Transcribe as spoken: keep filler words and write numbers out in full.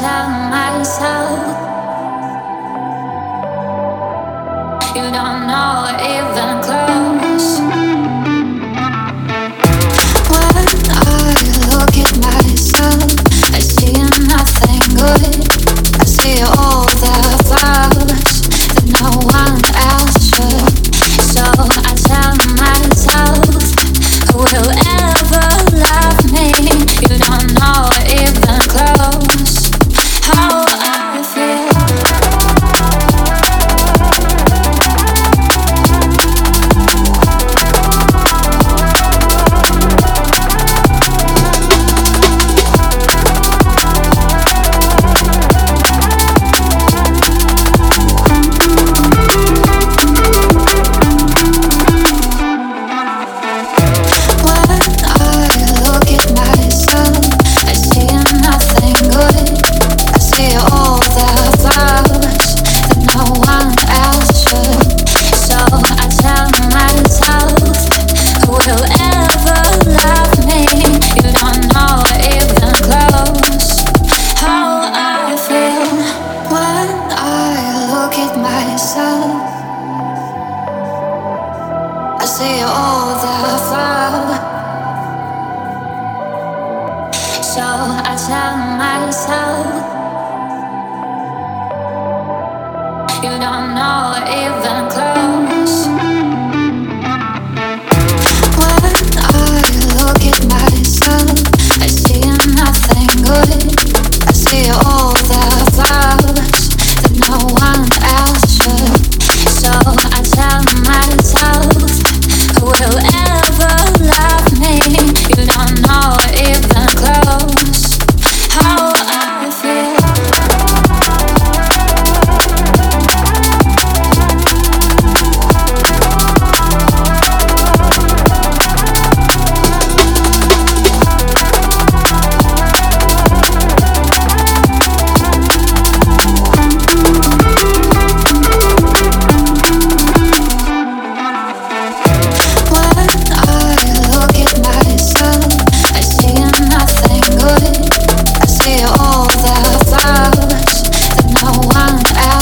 tell myself you don't know even close. When I look at myself, I see nothing good. I see all the flowers that no one else should. So I tell myself, who will ever love me? You don't know even close how I feel. I see all the flowers, so I tell myself you don't know even close. When I look at myself, I see nothing good. I see all the flowers that no one else should. So I tell myself, who will ever love me? You don't know even close how I feel. All the flowers that no one else